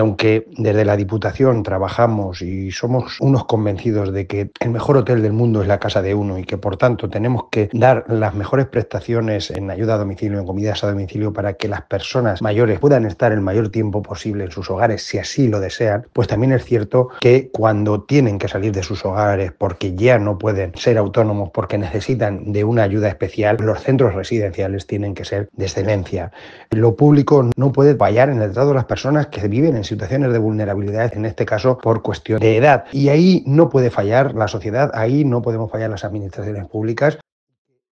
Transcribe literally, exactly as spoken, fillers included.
Aunque desde la Diputación trabajamos y somos unos convencidos de que el mejor hotel del mundo es la casa de uno y que por tanto tenemos que dar las mejores prestaciones en ayuda a domicilio, en comidas a domicilio, para que las personas mayores puedan estar el mayor tiempo posible en sus hogares si así lo desean, pues también es cierto que cuando tienen que salir de sus hogares porque ya no pueden ser autónomos, porque necesitan de una ayuda especial, los centros residenciales tienen que ser de excelencia. Lo público no puede fallar en el trato de las personas que viven en situaciones de vulnerabilidad, en este caso por cuestión de edad. Y ahí no puede fallar la sociedad, ahí no podemos fallar las administraciones públicas.